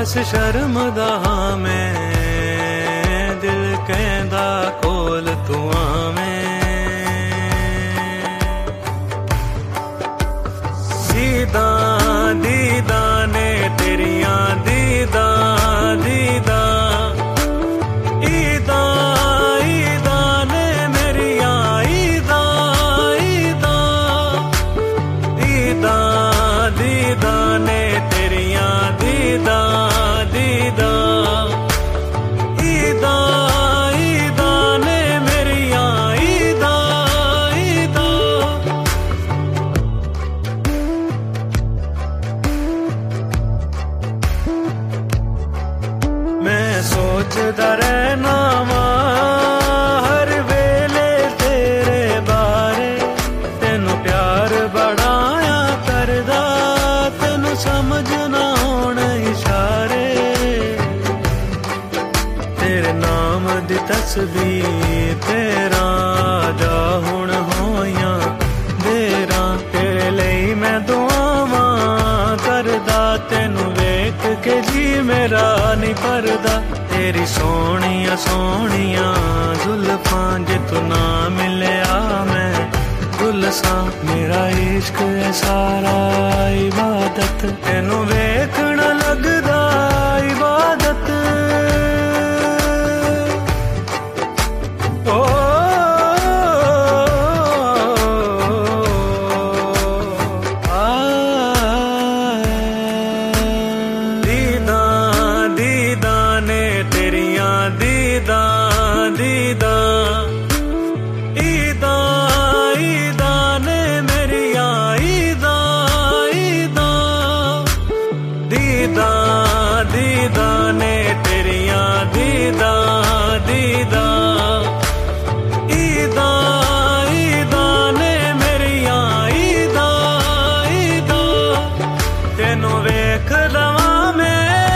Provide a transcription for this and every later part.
बस शर्मदा हां मैं, दिल कहंदा कोल तू आवें। दीदां दीदां ने तेरियां दीदां दीदां, ईदां ईदां ने मेरियां ईदां ईदां, दीदां दीदां ने तेरियां दीदां दीदां, ईदां ईदां ने मेरियां ईदां ईदां। मैं सोचदा रहना वां हर वेले तेरे बारे, तेनू प्यार बड़ाया करदा, तेनू समझ ना होण इशारे। तेरे नाम दी तस्बीह तेरा जा हुण होइयां देरां, तेरे लई मैं दुआवां करदा, तेनू वेख के जी मेरा नहीं भरदा। तेरी सोहणियां सोहणियां जुल्फां जे तू ना मिलिया मैं गुलसां, मेरा इश्क है सारा इबादत, तेनू वेखण लगदा इबादत। ओ दीदां दीदां, ईदां ईदां ने मेरियां ईदां ईदां, दीदां दीदां ने तेरियां दीदां दीदां, ईदां ईदां ने मेरियां ईदां ईदां। तेनू वेख लवां मैं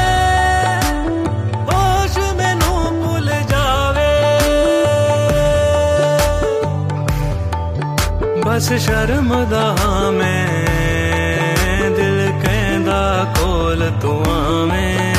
बस शर्मदा हां मैं, दिल कहंदा कोल तू आवें।